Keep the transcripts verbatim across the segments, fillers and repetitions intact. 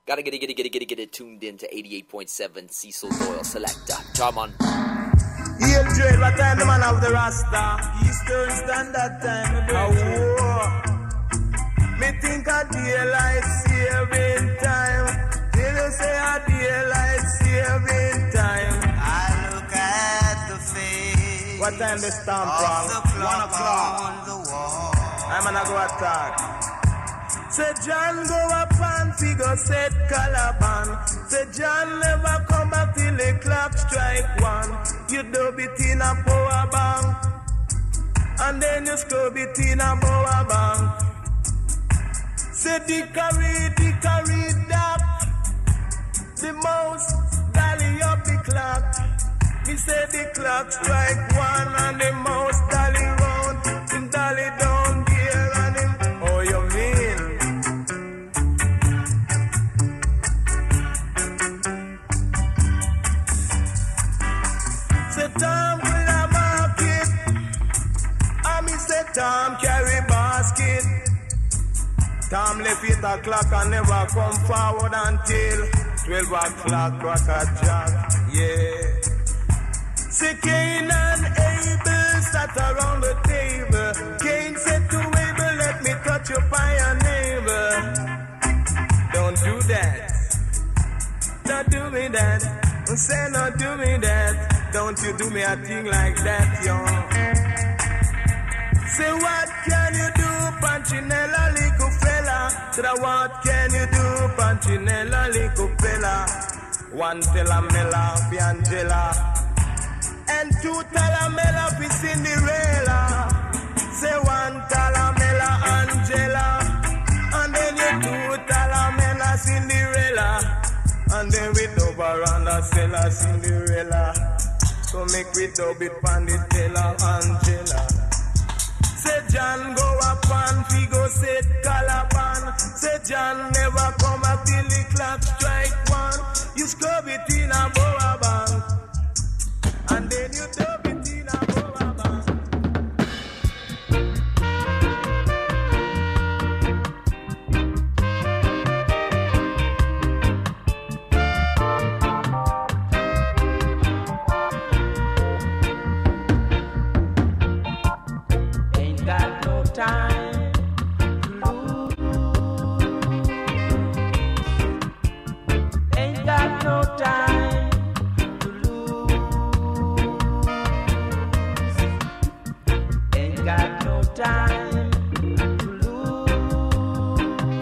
Gotta get it, get it, get it, get it, get it tuned in to eighty-eight point seven Cecil Doyle Selector. Come on. Yeah, Dread, what time the man of the Rasta? Eastern Standard Time. Oh, me think a daylight saving time. Till you say a daylight saving time. I look at the face. What time they stamp from? One o'clock. On the wall. I'm gonna go attack. Say John go up and figure set Calaban. Say John never come back till the clock strike one. You dub it in a power bank, and then you scrub it in a power bank. Say Dickory, Dickory Dock, the mouse dolly up the clock. Me say the clock strike one and the mouse dolly round. The dolly down there and him. Oh, you mean? Say Tom will a market, and me say Tom carry basket. Tom left eight o'clock and never come forward until twelve o'clock, crack a jack, yeah. Say Cain and Abel sat around the table. Cain said to Abel, let me touch you by your neighbor. Don't do that. Don't do me that. Say not do me that. Don't you do me a thing like that, yo. Say what can you do, Punchinella, little fella? Say what can you do, Punchinella, little fella? One telamella for Angela, and two talamella for Cinderella. Say one talamella Angela, and then you two talamella Cinderella, and then we dub around a cellar Cinderella. So make we dub it pan the tailor Angela. Say John go up and we go set Calaban. Say John never come up till the clock strike one. You scrub it in a boa bank, and then you dub it in a boa bank. Ain't got no time to lose. Ain't got no time to lose. Ain't got no time to lose.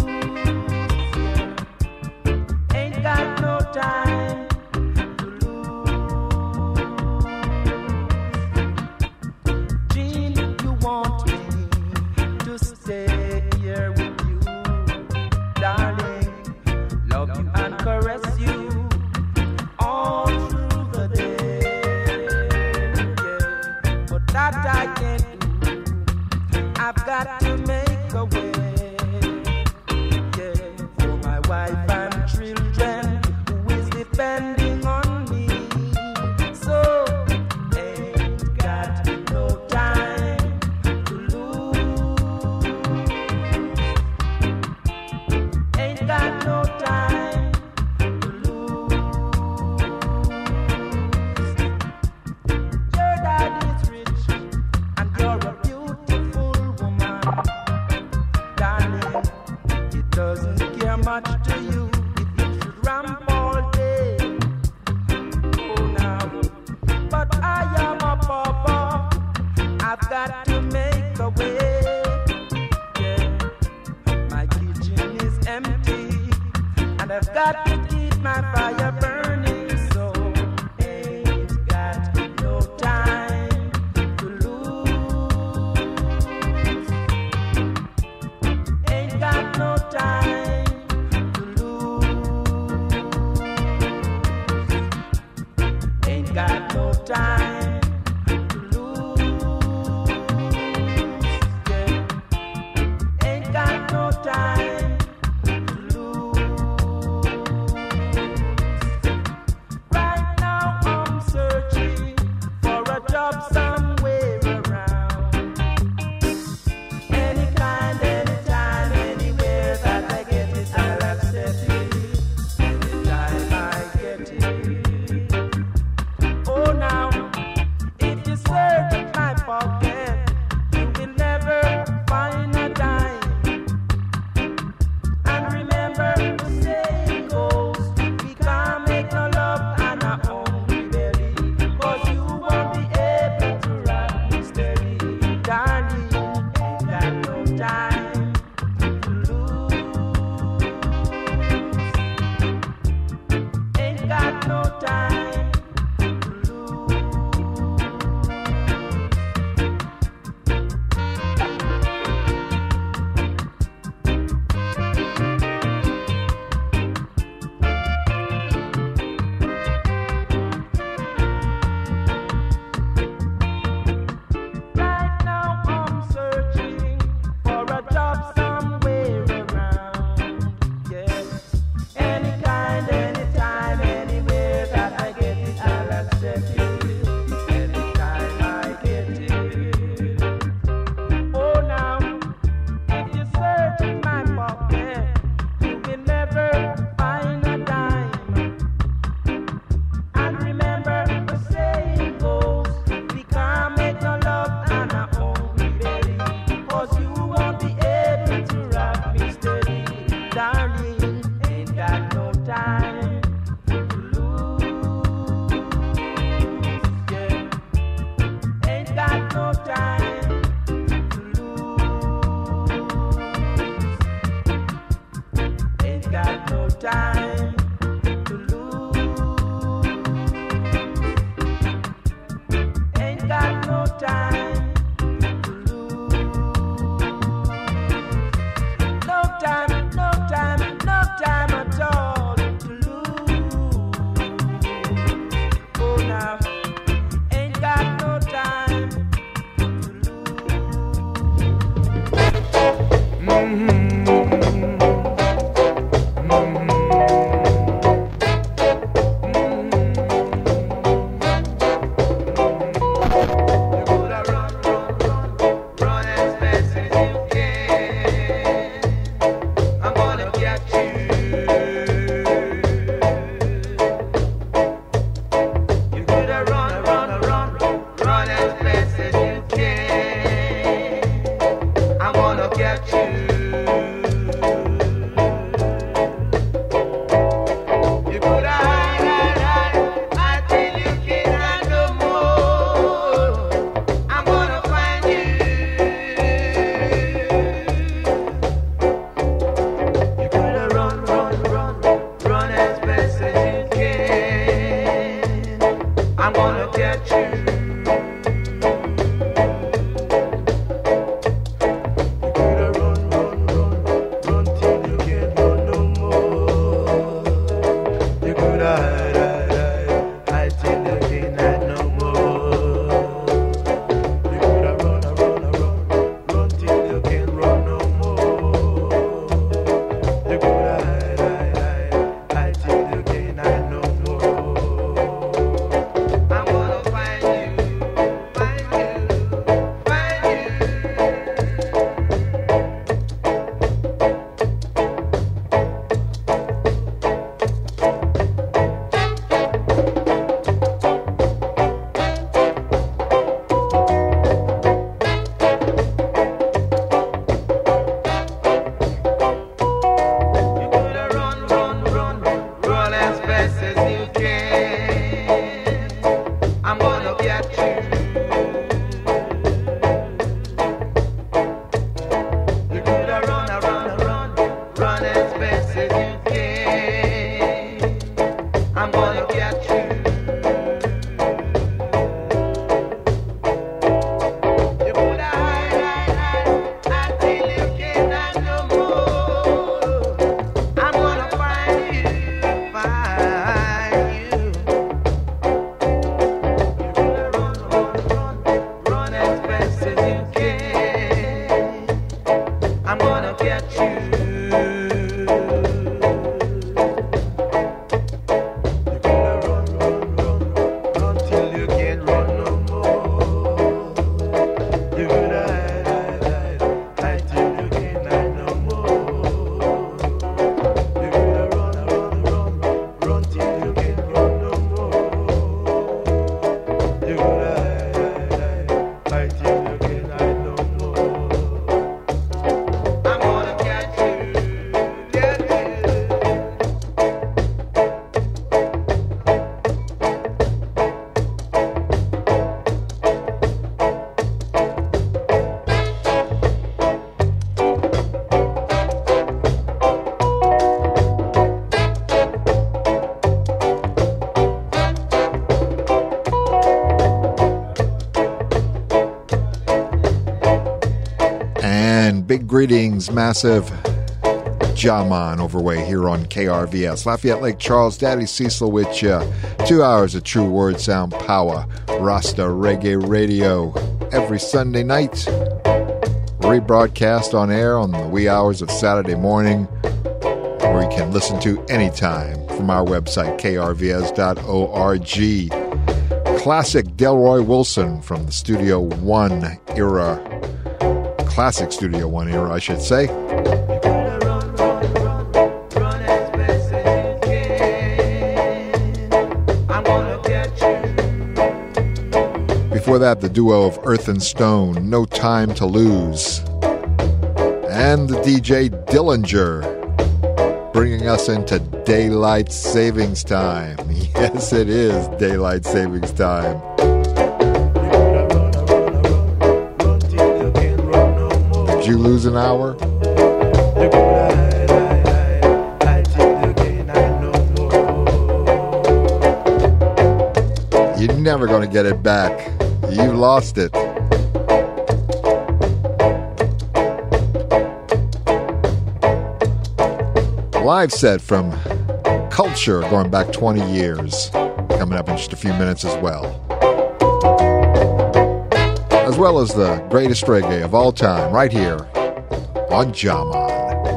Ain't got no time to lose. Jean, you want me to stay here with you, darling. Love you and caress you all through the day. Yeah. But that I can't do. I've got to make a way. Yeah. For my wife and children who is depending on me. So ain't got no time to lose. Ain't got no time to lose. Your dad is rich and you're a beautiful woman, darling. It doesn't care much to you if you should ramp all day. Oh now, but I am a pauper. I've got to make a way. Yeah. My kitchen is empty, and I've got to keep my fire burning. So ain't got no time to lose. Ain't got no time to lose. Ain't got no time to lose. Yeah. Ain't got no time to lose. get you. Greetings, massive Jaman overway here on K R V S. Lafayette Lake Charles, Daddy Cecil with you. Two hours of true word sound power. Rasta Reggae Radio every Sunday night. Rebroadcast on air on the wee hours of Saturday morning, or you can listen to anytime from our website, K R V S dot org. Classic Delroy Wilson from the Studio One era. Classic Studio One era, I should say. Before that, the duo of Earth and Stone, No Time to Lose. And the D J Dillinger, bringing us into Daylight Savings Time. Yes, it is Daylight Savings Time. Did you lose an hour? You're never going to get it back. You lost it. Live set from Culture going back twenty years. Coming up in just a few minutes as well. As well as the greatest reggae of all time, right here on Jaman.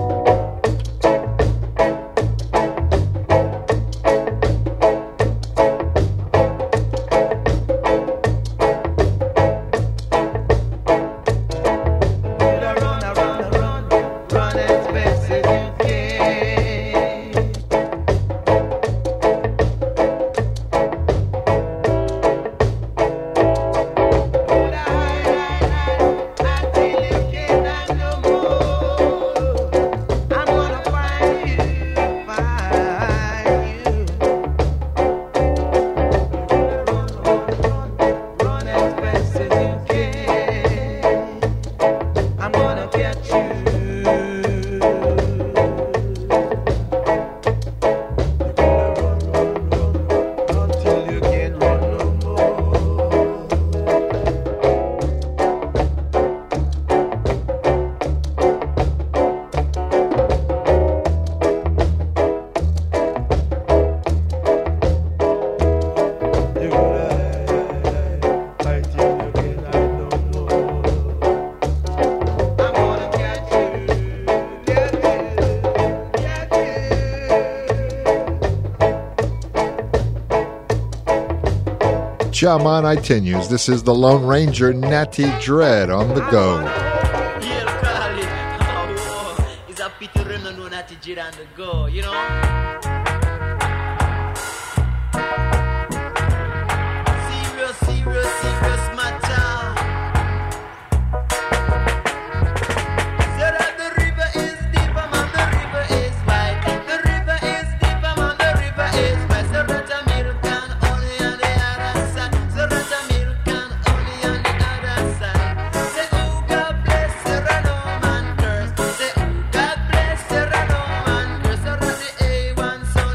Jaman continues. This is the Lone Ranger Natty Dread on the go. It's a pity to know Natty Dread on the go, you know? Serious, serious, serious matter. Said that the river is deep, man, the river is wide. The river is deep, man, the river is wide. So that American only on the other side. So that American only on the other side. Say, oh, God bless Sarah, no man curse. Say, oh, God bless Sarah, no man curse. So that the A one so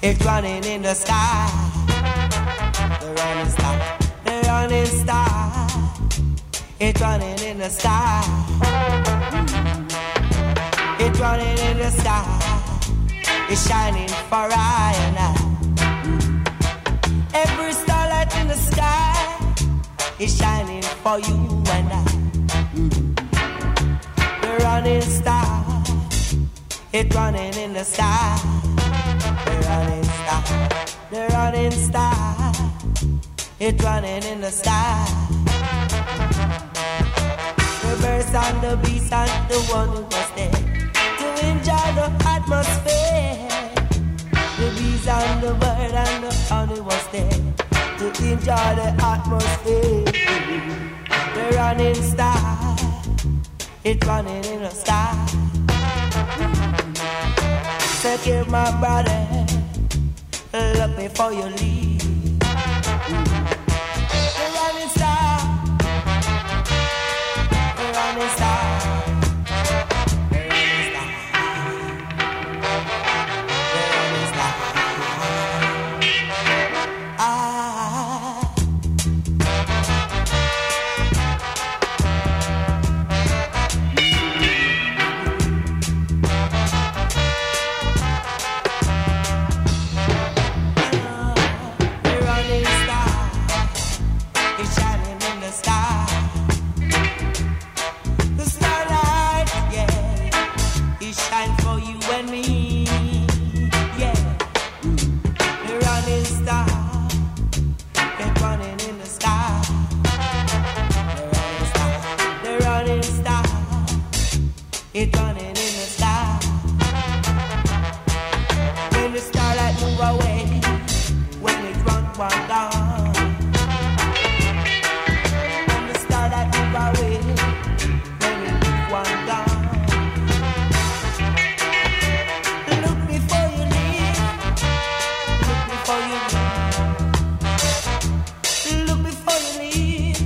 It's running in the sky. The running star. The running star. It's running in the sky. It's running in the sky. It's shining for I and I. Every starlight in the sky is shining for you and I. The running star. It's running in the sky. The running star. The running star. It's running in the sky. The birds and the bees and the one who was there to enjoy the atmosphere. The bees and the bird and the honey was there to enjoy the atmosphere. The running star, it's running in the sky. So give my brother, look before you leave. The running star, the running star, the running star, the running star. Ah. The running star is shining in the sky. The starlight, yeah, it shines for you and me, yeah. The running star, it's running in the sky. The running star, the running star, it's running in the sky. When the starlight move away, when it run one down. When the starlight move away, when it move one down. Look before you leave. Look before you leave. Look before you leave.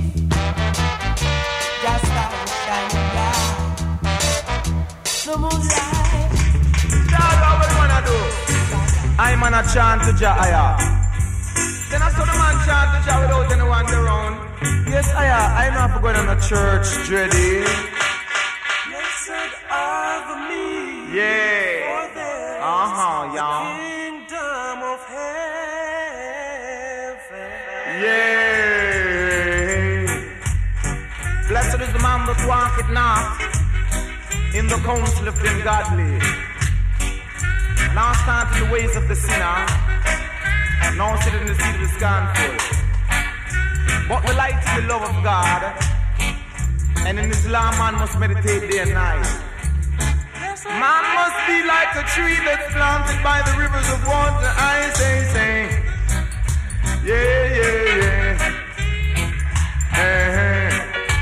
Just start shining bright. The moonlight. That's what we wanna do. I'm on a chant to Jah. Then I saw the man chant to Jah without anyone around. Yes, I am. I know I'm going on a church, Dreddy. Blessed are the meek, Yeah. for theirs Uh-huh, yeah. kingdom of heaven. Yeah. Blessed is the man that walketh not in the counsel of the ungodly, now stand in the ways of the sinner, now sit in the seat of the scornful. But we light in the love of God, and in Islam man must meditate day and night. Man must be like a tree that's planted by the rivers of water. I say, say, yeah, yeah, yeah. Eh-eh.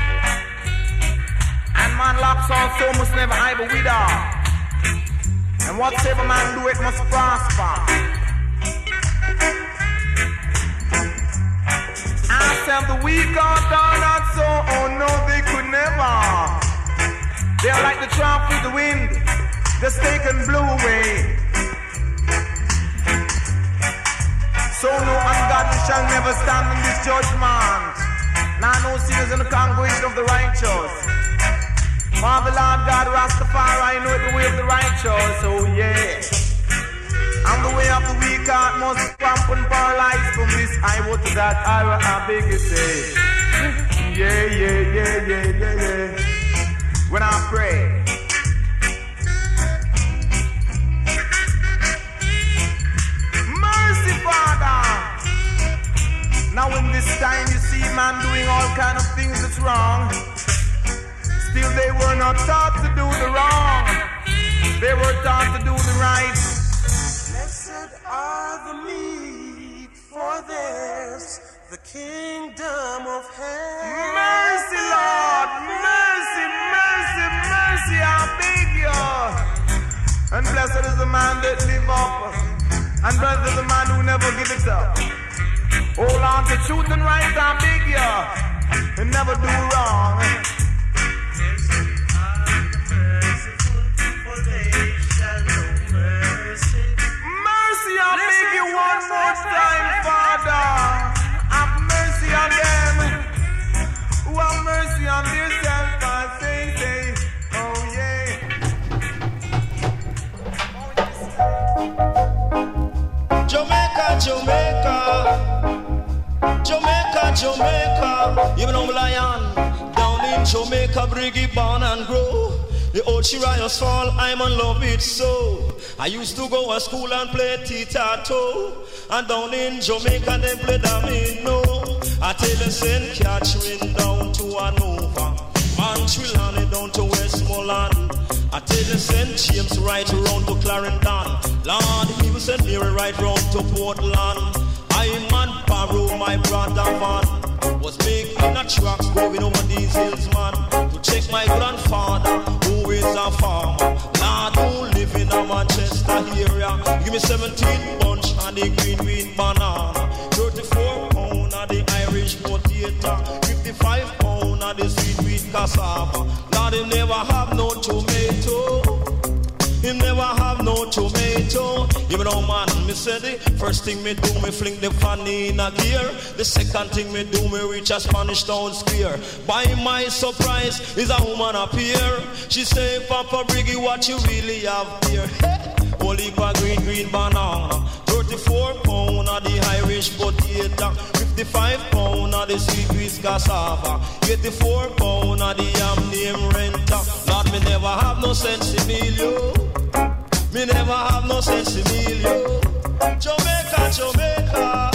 And man locks also must never either wither. And whatsoever man do, it must prosper. I said the weak are done not so, oh no, they could never. They are like the chaff with the wind, just taken blew away. So no ungodly shall never stand in this judgment. Now no sinners in the congregation of the righteous. For the Lord God Rastafari, I know the way of the righteous, oh yeah. And the way of the weak heart must cramp and paralyze. From this highway to that highway, I beg you say, yeah, yeah, yeah, yeah, yeah, yeah. When I pray, mercy, Father. Now in this time you see man doing all kind of things that's wrong. Still they were not taught to do the wrong. They were taught to do the right. Blessed are the meek, for theirs the kingdom of heaven. Mercy, Lord, mercy, mercy, mercy, I beg you. And blessed is the man that live up, and blessed is the man who never give it up. Hold on to truth and right, I beg you, and never do wrong. Mercy I beg you one more time, Father. Have mercy on them. Who have mercy on themselves and say, say, oh yeah. Jamaica, Jamaica, Jamaica, Jamaica. Even on Lion, down in Jamaica, Briggy born and grow. The old Shirayas fall, I'm in love with so. I used to go to school and play tic-tac-toe. And down in Jamaica they play domino. I tell you Saint Catherine down to Hanover, Montreal and down to Westmoreland. I tell you Saint James right around to Clarendon. Lord, he was sent Mary right round to Portland. I'm on Barrow, my brother Van was making a truck going over these hills, man, to check my grandfather, who is a farmer. Lord, who live in a Manchester area. Give me seventeen bunch and the green green banana, thirty-four pound of the Irish potato, fifty-five pound of the sweet sweet cassava. Lord, he never have no tomato. He never have no tomato. Even though man, me say the first thing me do, me fling the fanny in a gear. The second thing me do, me reach a Spanish town square. By my surprise, is a woman appear. She say, Papa Briggy, what you really have here? Hey! Holy green green banana, thirty-four pound of the Irish potato, fifty-five pound of the sweet sweet cassava, eighty-four pound of the yam name renter. Lord, me never have no sense in me, yo. Me never have no sense in me, yo. Jamaica, Jamaica,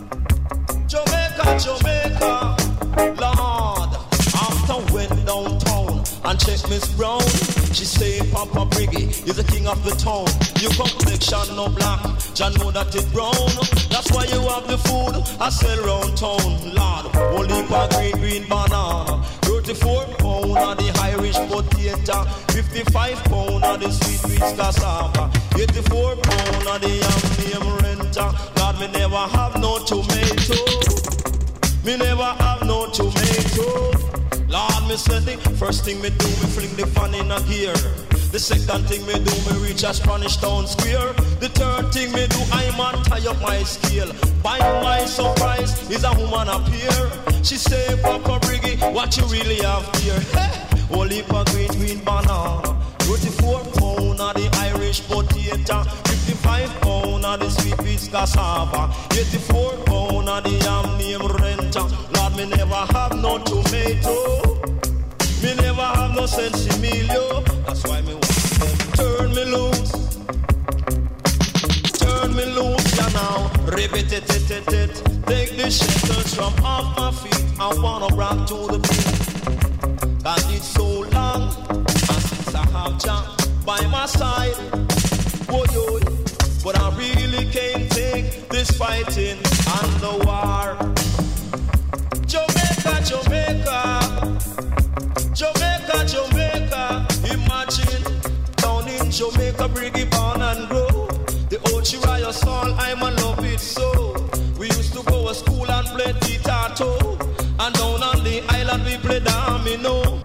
Jamaica, Jamaica. Lord, after went downtown and check Miss Brown, she say Papa Briggy is the king of the town. You complexion no black, Jah know that it brown. That's why you have the food I sell round town. Lord, only for green green banana, thirty-four pound of the Irish potato, fifty-five pound of the sweet sweet cassava, eighty-four pound of the yam name renter. Lord, me never have no tomato. Me never have no tomato. Lord, me say the first thing me do, me fling the fan in a gear. The second thing me do, me reach a Spanish town square. The third thing me do, I man tie up my scale. By my surprise, is a woman appear. She say, Papa Briggy, what you really have here? Hey! Holy for green green banana, thirty-four pound of the Irish potato, fifty-five pound of the sweet sweet cassava, eighty-four pound of the yam name renter. Lord, me never have no tomato. Me never have no sense in me, yo. That's why me want them turn me loose. Turn me loose, yeah now. Repeat it, it, it, it. Take the shackles from off my feet. I wanna rock to the beat. Cause it's so long, and since I have Jah by my side, oh yo, but I really can't take this fighting and the war. Jamaica, Jamaica, Jamaica, Jamaica. Imagine down in Jamaica, Briggy born and grow. The old Shiraya song, I'm in love with so. We used to go to school and play tic-tac-toe, and down on the island we play domino.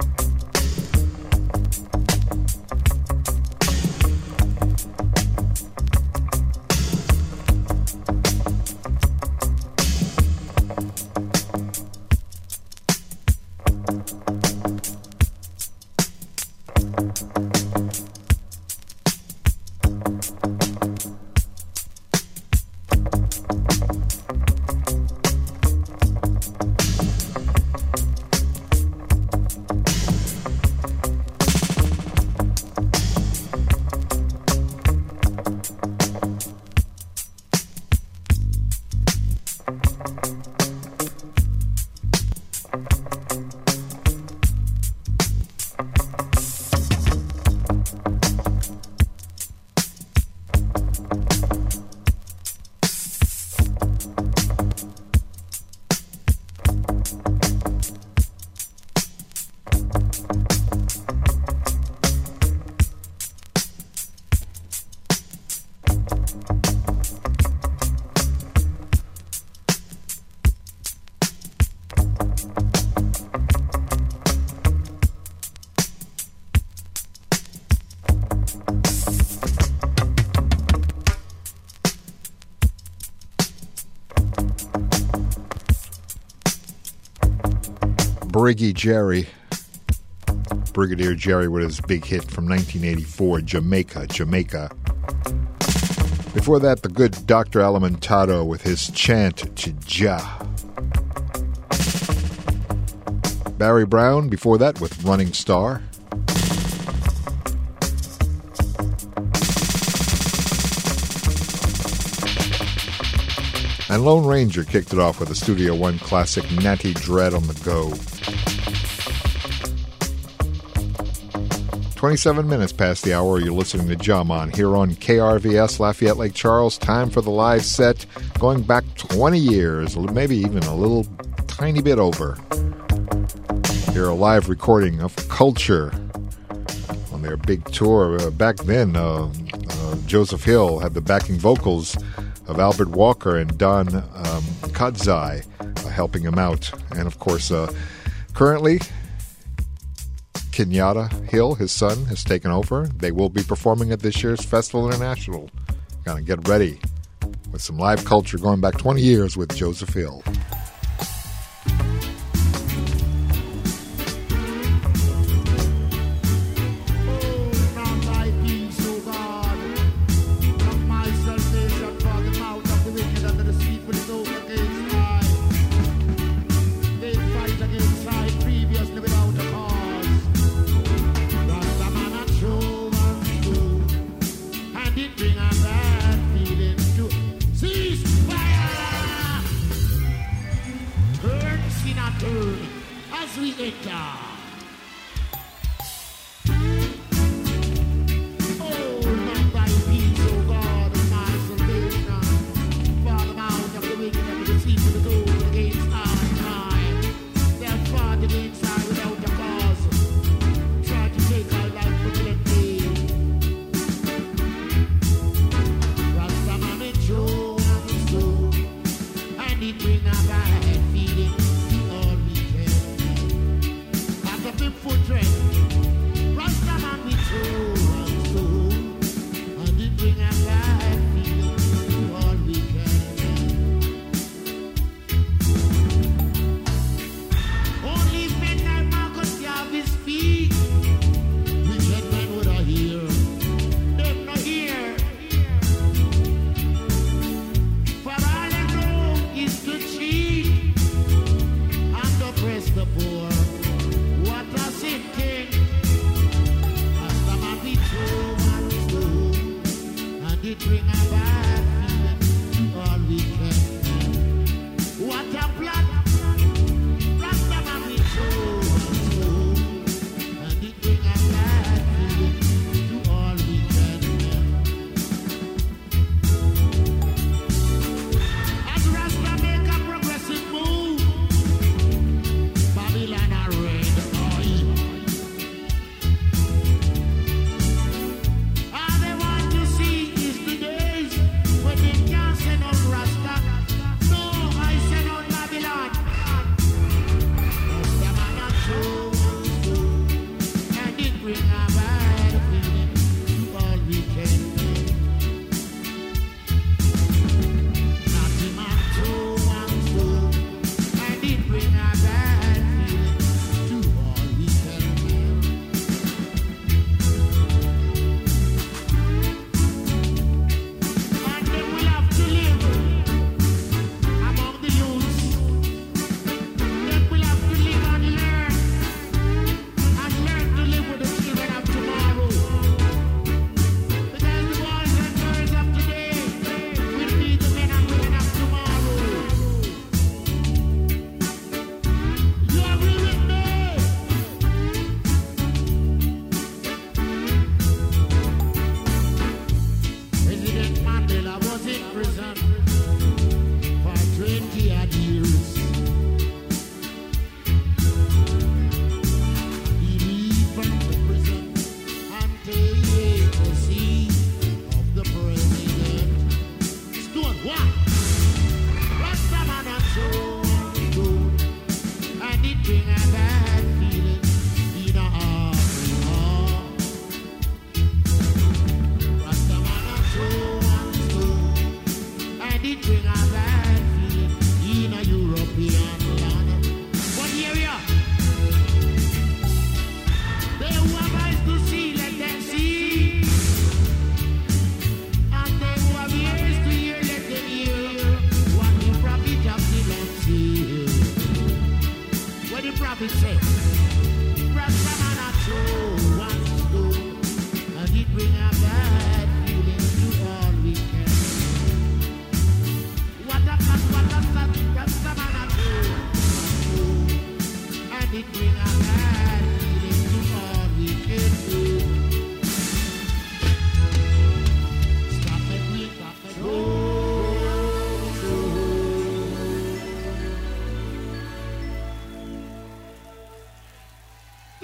Briggy Jerry. Brigadier Jerry with his big hit from nineteen eighty-four, Jamaica, Jamaica. Before that, the good Doctor Alimentato with his chant to Jah. Barry Brown, before that, with Running Star. And Lone Ranger kicked it off with a Studio One classic, Natty Dread on the Go. twenty-seven minutes past the hour, you're listening to Jaman here on K R V S Lafayette Lake Charles. Time for the live set, going back twenty years, maybe even a little tiny bit over. Here, a live recording of Culture on their big tour. Uh, back then, uh, uh, Joseph Hill had the backing vocals of Albert Walker and Don um, Kadzai uh, helping him out. And of course, uh, currently, Kenyatta Hill, his son, has taken over. They will be performing at this year's Festival International. Gotta get ready with some live culture going back twenty years with Joseph Hill.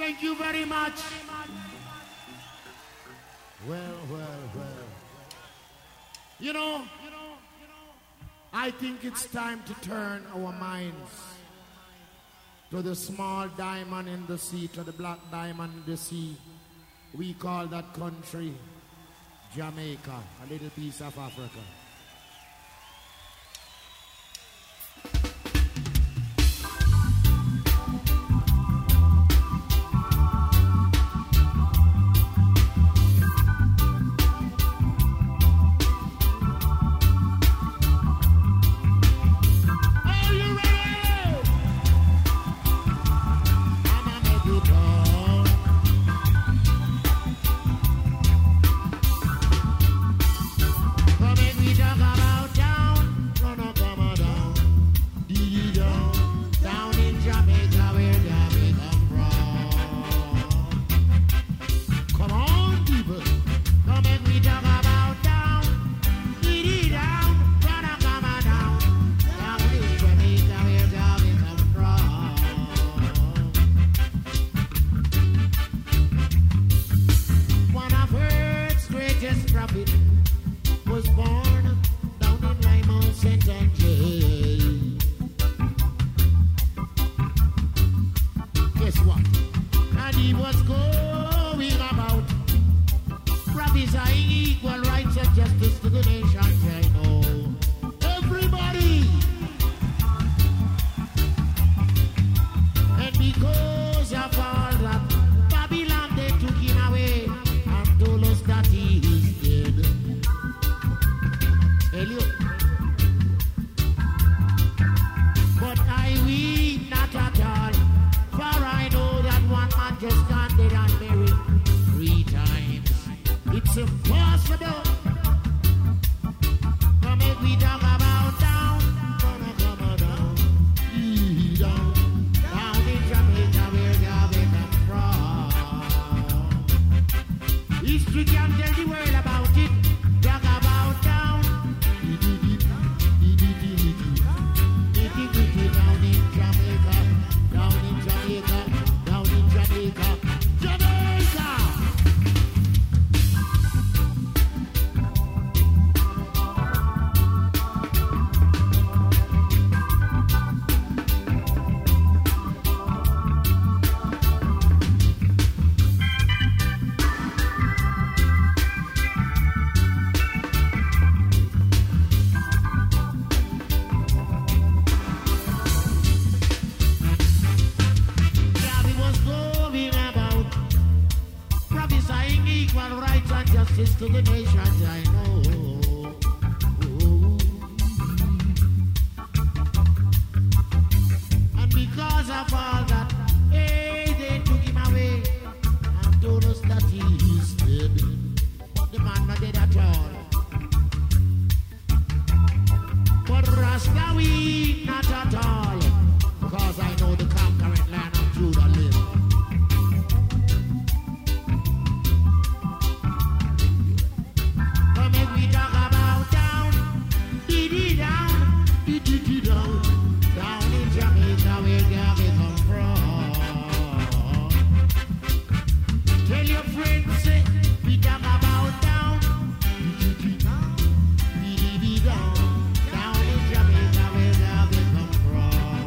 Thank you very much. Well, well, well. You know, I think it's time to turn our minds to the small diamond in the sea, to the black diamond in the sea. We call that country Jamaica, a little piece of Africa. Down in Jamaica, where we come from.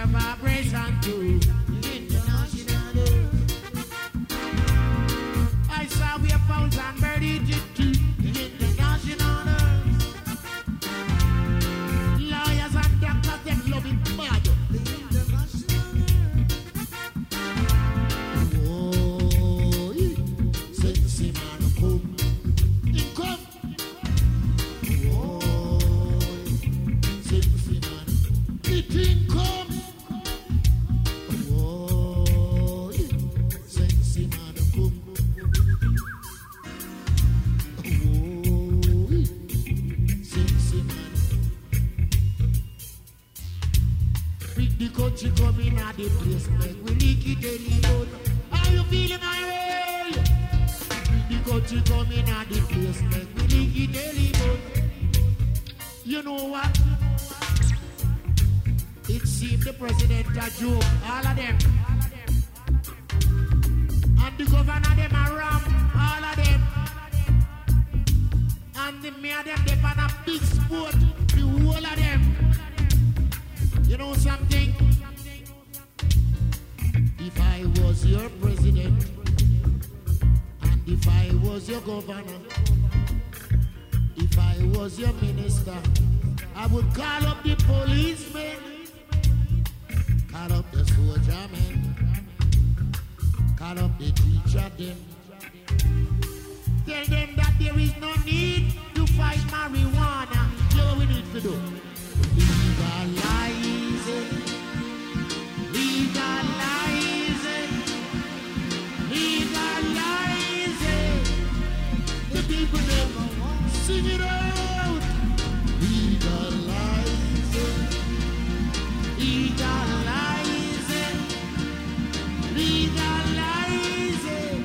your vibration to international. I saw we have found and buried it to international. Lawyers and doctors, them love it bad. Oh, sexy man, come. He come. Oh, sexy man. He thing come. Oh, sexy man, come. Oh, sexy man. Bring the country coming at the place, make we lick it anymore. How you feeling, my way? Bring the country coming at the place, make we lick it anymore. You know what? It seemed the president a joke, all of them. And the governor them a ram, all of them. And the mayor them they on a big sport, the whole of them. You know something? If I was your president, and if I was your governor, if I was your minister, I would call up the policemen, call up the soldier men, call up the teacher them. Tell them that there is no need to fight marijuana. You know what we need to do? Legalize it. Legalize it. Legalize it. The people never sing it out. Legalize it. Legalize it. Legalize it.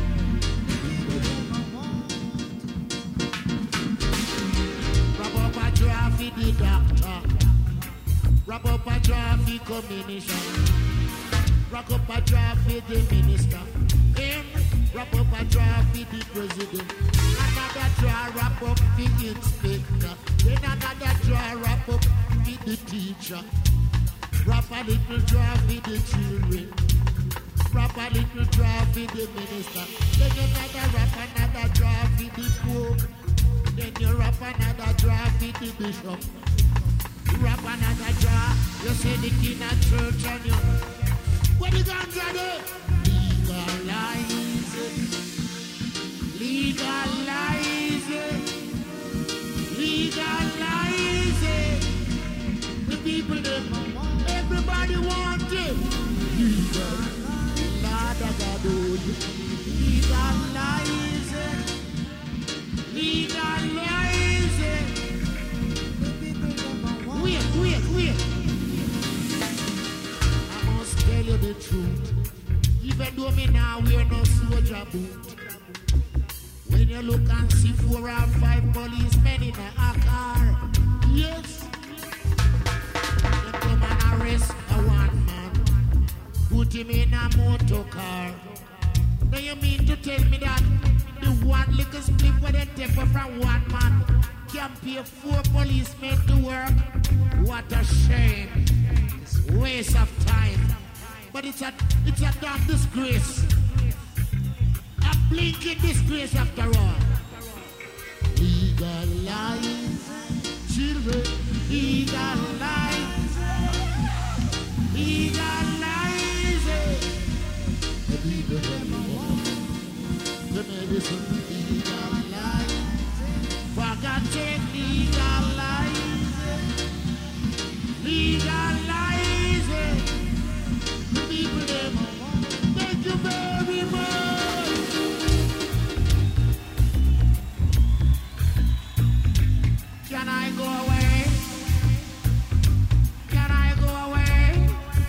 Wrap up a draft with the doctor. Wrap up a draft with commission. Wrap up a draft with the minister. Him, wrap up a draft with the president. Another draft wrap up with the inspector. Then another draft wrap up with the teacher. Wrap a little draft with the children. Wrap a little draft with the minister. Then another wrap another draft with the pope. Then you wrap another draft with the bishop. Wrap another draft. You say the king of church and you. What you gonna do? Legalize it. Legalize it. Legalize it. The people them. Everybody want it. Legalize. Lord of God, legalize it. Legalize it. Wait, wait, wait. I must tell you the truth. Even though me now wear no soldier boot. When you look and see four or five policemen in a car, yes, they come and arrest a one man, put him in a motor car. Now you mean to tell me that the one little split where they take from one man can pay four policemen to work? What a shame. It's waste of time. But it's a it's a damn disgrace. A blinking disgrace after all. Legalize children. Legalize. Legalize it. The people never want the medicine. Legalize. For God take legalize. Legalize it. The people never want. Thank you very much. Can I go away? Can I go away?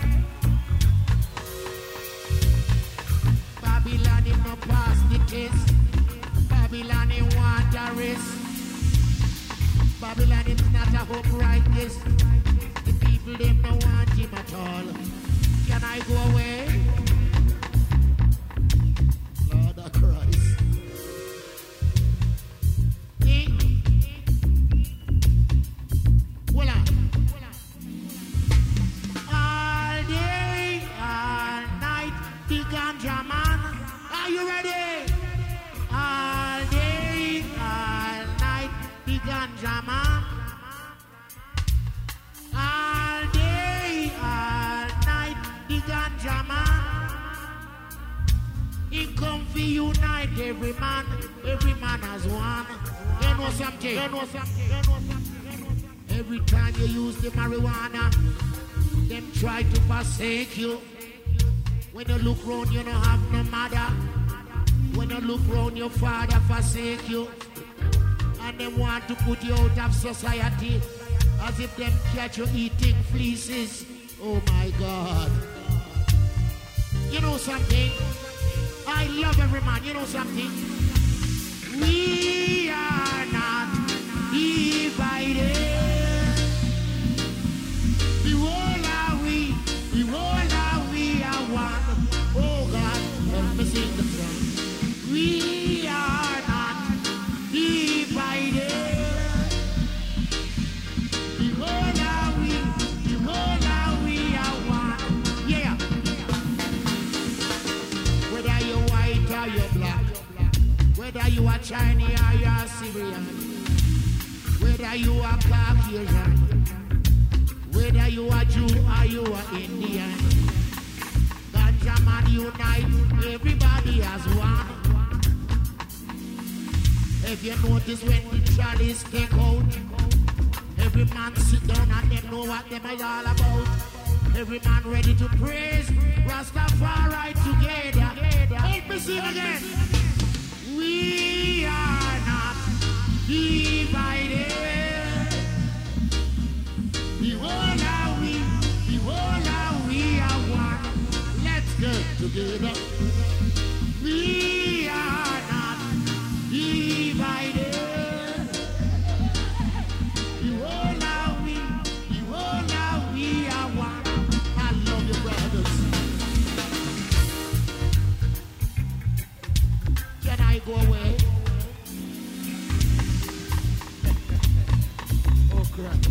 Babylon in no pass the test. Babylon in want a race. Babylon is not a hope right this. The people them no want him at all. Can I go away? Lord of Christ. Think. Voila. Ah. The ganja man, he come to unite every man, every man as one. You know something? You know something? You know something? Every time you use the marijuana, them try to forsake you. When you look round, you don't have no mother. When you look round, your father forsake you. And they want to put you out of society as if them catch you eating fleeces. Oh my God. You know something? I love every man. You know something? We are not divided. The whole are we, the whole are we are one. Oh God, help me sing the song. We are not divided. The whole are we, the whole are we are one. Yeah. Whether you're white or you're black, whether you are Chinese or you're Syrian, whether you are Caucasian, whether you are Jew or you are Indian, ganja man unite everybody as one. If you notice when the chalice take out, every man sit down and them know what them is all about. Every man ready to praise Rastafari together. Help me sing again. We are not divided. The whole are we, the whole are we are one. Let's get together. We are not divided. The whole are we, the whole are we are one. I love you, brothers. Can I go away? Oh, Christ.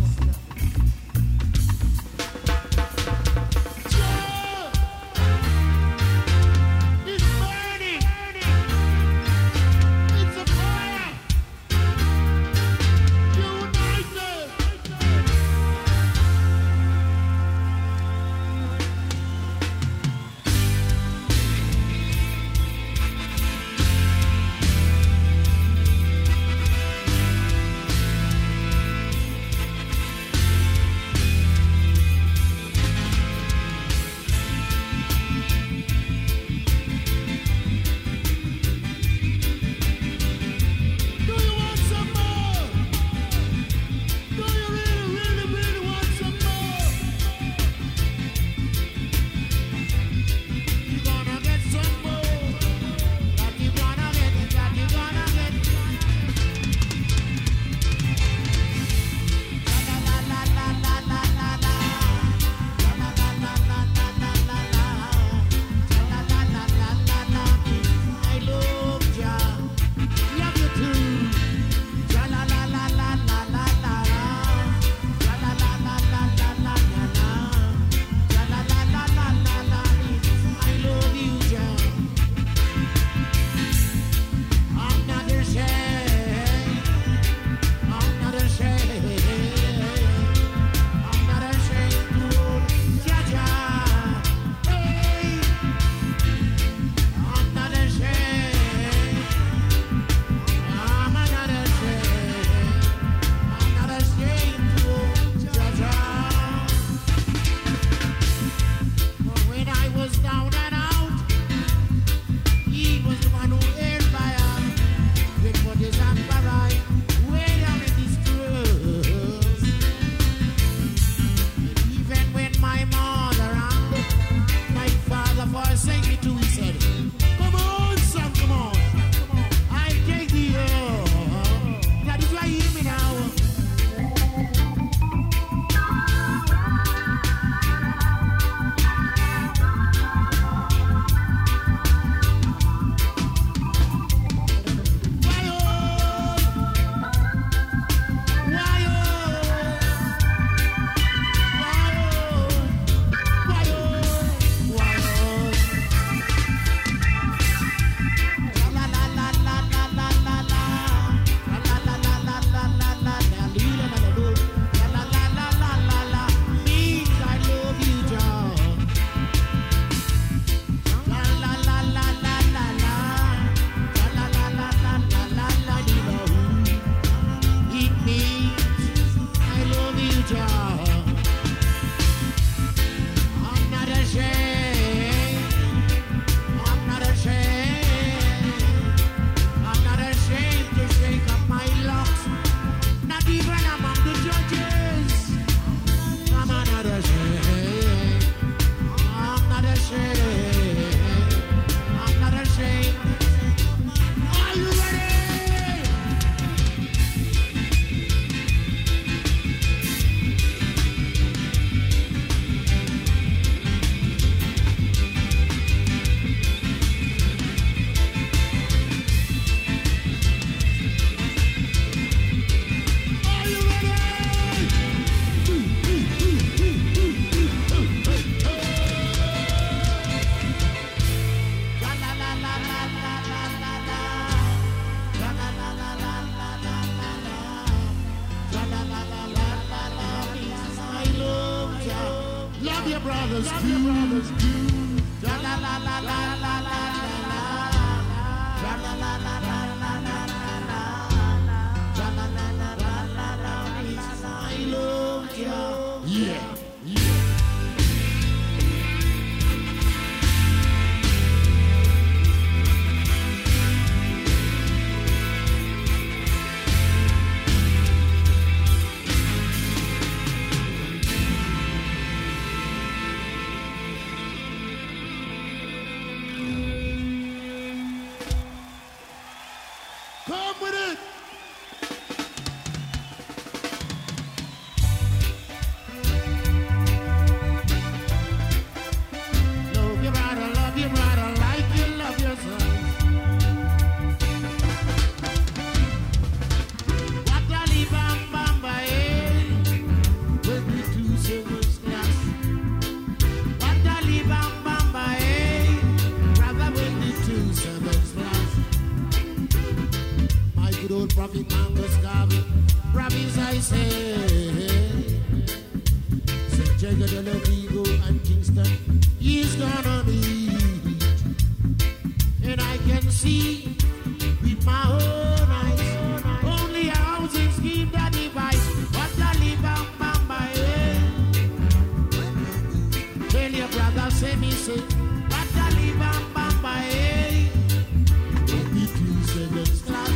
say me say, Batali bam bam ba eh. twenty-two seconds flat.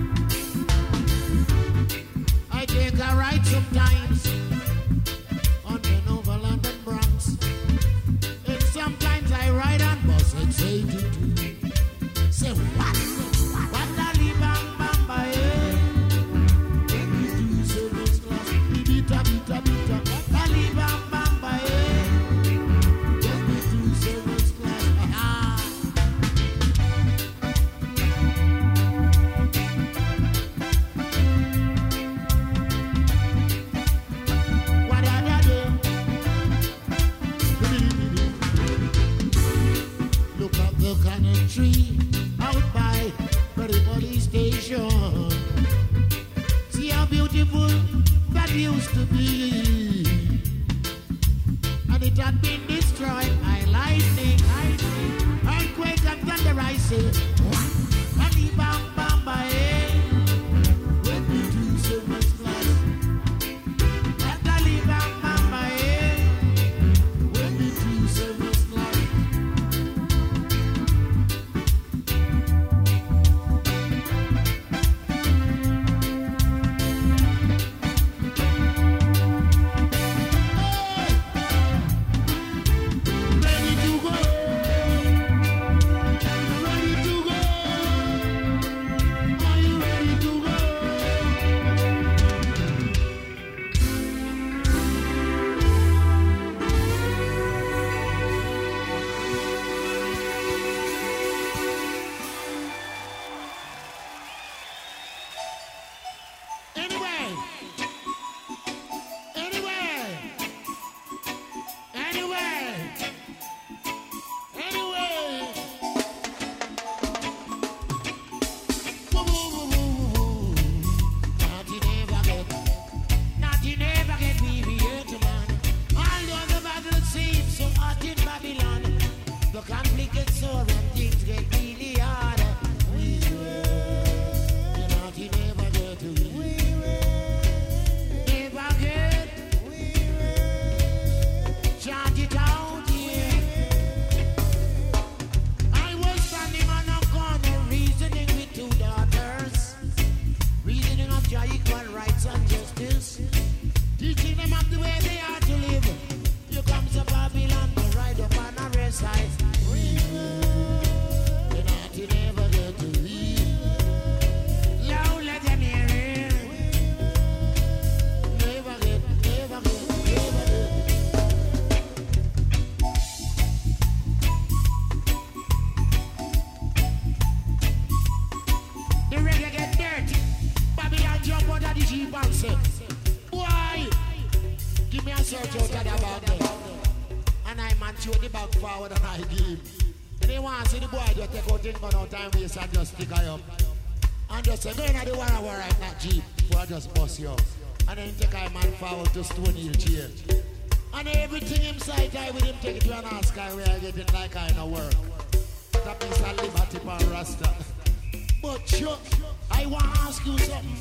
I take a ride sometimes on the Nova London Bronx, and sometimes I ride on bus X eighty-two. Say what? Batali bam bam ba eh. twenty-two seconds flat. Bita bita bita. Batali bam bam ba eh. twenty-two seconds flat. Ah. What are they doing? Look at the cannon tree out by the police station. See how beautiful that used to be. And it had been destroyed by lightning, lightning, earthquake and thunder. I say, Bali bam bam ba eh. twenty-two seconds flat. Bali bam bam ba eh. twenty-two seconds flat. Ready to go. Ready to go. Are you ready to go? Anyway. Anyway. Anyway. Anyway. Woo, woo, woo, woo, woo. Nothing ever get, nothing ever get weary yet, man. Although the battle seems so hot in Babylon, the conflict gets sore and things get really hard. We will. Nothing ever get weary. Never get. Chant it out, yeah. I was standing on a corner reasoning with two daughters, reasoning of joy, equal rights and justice, teaching them of the way they are to live. Here comes a Babylon to ride up on a race side. The naughty never get to leave. Loud let them hear it. Never get, never get, never get. The reggae get dirty. Babylon jump out of the Jeep and say, boy, give me a search out of the bag there. And I man throw the bag forward and I give him. And they want to see the boy just take out his gun out and waste and just stick her up. And just say, go in the war war right now, Jeep, before I just bust you up. And then take a man forward to Stone Hill jail. And everything inside I with him take it to an ask guy where I get it like I no work. But a piece of liberty for Rasta. But Chuck, I want to ask you something.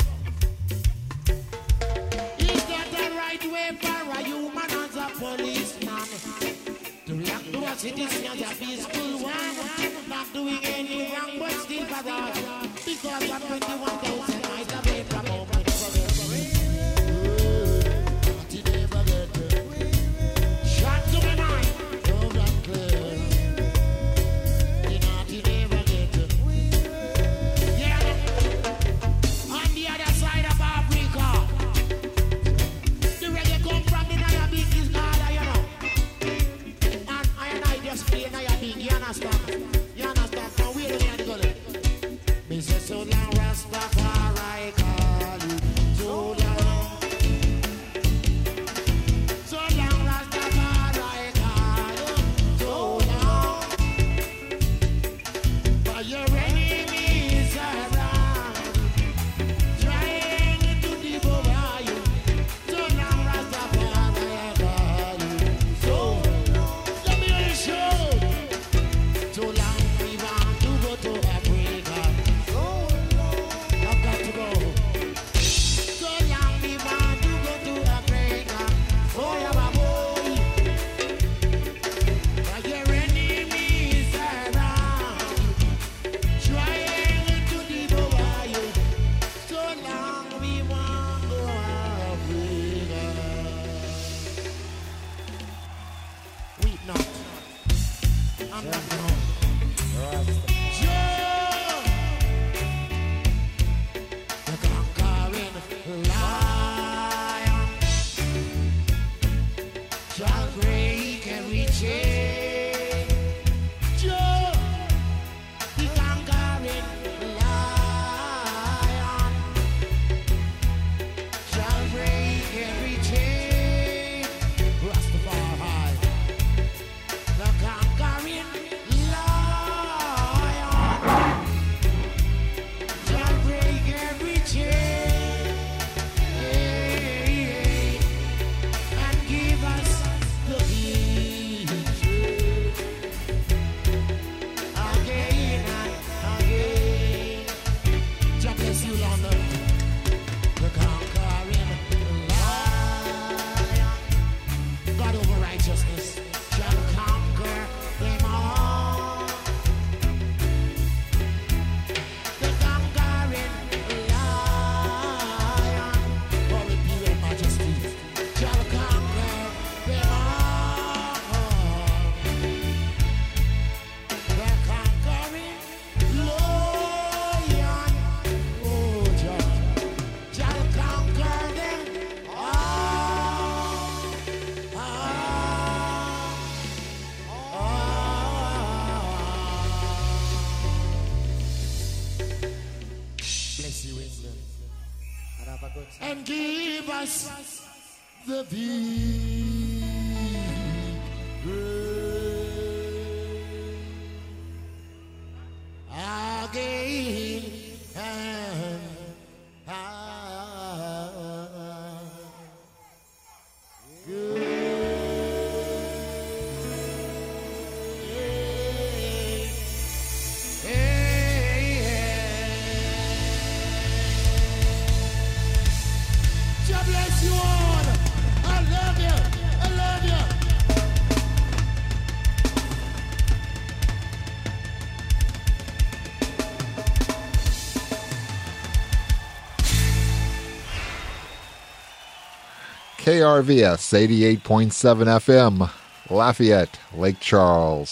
Is that the right way for a human as a policeman? To react to a citizen as a peaceful one, not doing any wrong but still for that. Because of twenty-one thousand miles away from home. Shot to me mind, love and clear. The naughty never get it. Yeah, on the other side of Africa, the reggae come from the Naya big is all you know. And I and I just play Naya big, you understand? You understand? Now we're in the gully. Me say so long Rastafari call you, so long. So long Rastafari call you, so long. But your enemies around, trying to devour you. So long Rastafari call you, so long. Let me hear the show. So long we want to go to Africa. So long. underground. Joe, the conquering lion, shall break every chain. Joe, the conquering lion, shall break every chain. Rastafari, the conquering lion, shall break every chain and give us the victory again and again. God bless you, London. The conquering lion, God over righteousness, shall conquer them all. The conquering lion, for imperial majesty, shall conquer them all. The conquering lion, oh Jah, shall conquer them all. Bless you, England, And have a good time. and give us the victory again and God bless you all. I love you. I love you. K R V S eighty-eight point seven F M, Lafayette, Lake Charles.